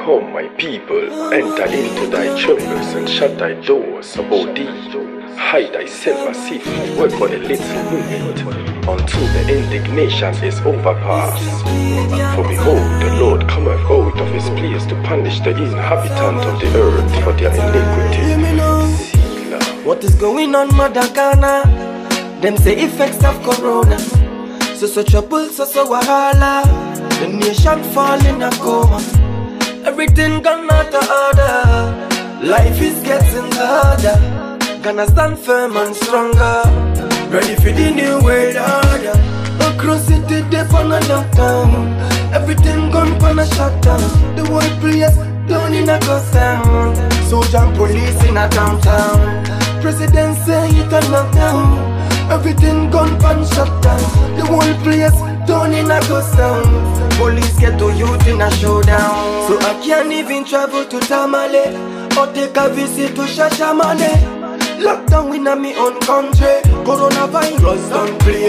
Come, my people, enter into thy chambers and shut thy doors about thee. Hide thyself as if it were for a little moment, until the indignation is overpast. For behold, the Lord cometh out of his place to punish the inhabitant of the earth for their iniquity. What is going on, Madagana? Them say effects of corona. So trouble, so wahala. The nation fall in a coma. Everything gone out of order. Life is getting harder. Gonna stand firm and stronger. Ready for the new world order. Across city, they on a lockdown. Everything gone on a shutdown. The whole place down in a ghost town. Soldier and police in a downtown. President say it a lockdown. Everything gone pan shut down. The whole place down in a ghost town. Police get to youth in a showdown. So I can't even travel to Tamale or take a visit to Shashamane. Lockdown in a me own country. Coronavirus don't play.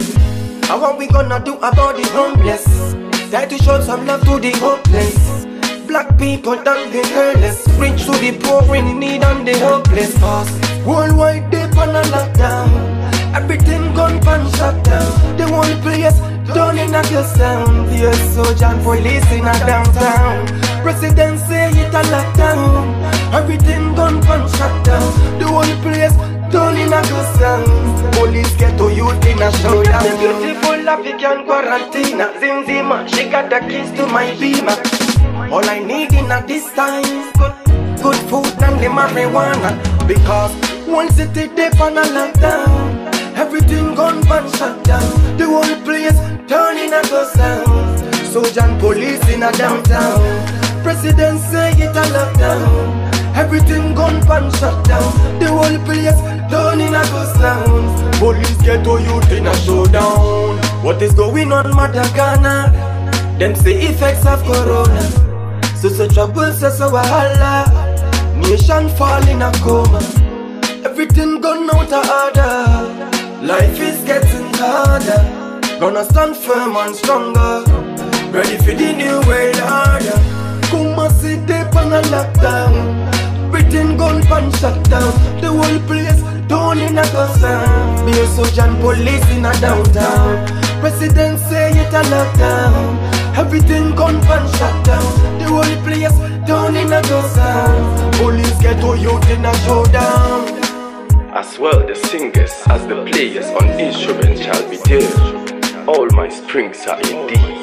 And what we gonna do about the homeless? Try to show some love to the hopeless. Black people done the careless. Reach to the poor in need and the hopeless. Cause worldwide they pan a lockdown. Everything gone pan shut down. The whole place down in a ghost town. The soldier and police in a downtown. President say it a lockdown. Everything gone pan shut down. The whole place down in a ghost town. Police get to youth in a showdown. The beautiful African quarantine. Zinzima, she got the keys to my beamer. All I need in a this time, good food and the marijuana. Because one city they pan a lockdown. Everything gone pan shut down. The whole place turn in a ghost town. Soldier and police in a downtown. President say it a lockdown. Everything gone pan shut down. The whole place turn in a ghost town. Police get to youth in a showdown. What is going on, Madagana? Them say effects of corona. So trouble, so wahala. Nation fall in a coma. Everything gone out of order. Life is getting harder. Gonna stand firm and stronger. Ready for the new world order. Come see they pan a lockdown. Everything gone pan shut down. The whole place down in a ghost town. Be a soldier and police in a downtown. President say it a lockdown. Everything gone pan shut down. The whole place down in a ghost town. Police get to youth in a showdown. As well the singers as the players on instruments shall be there. All my springs are in thee.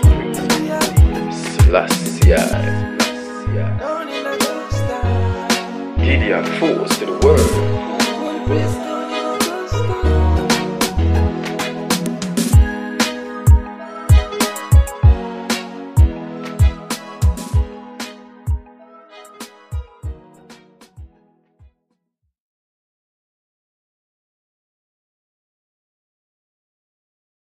Selassie. Gideon force to the world.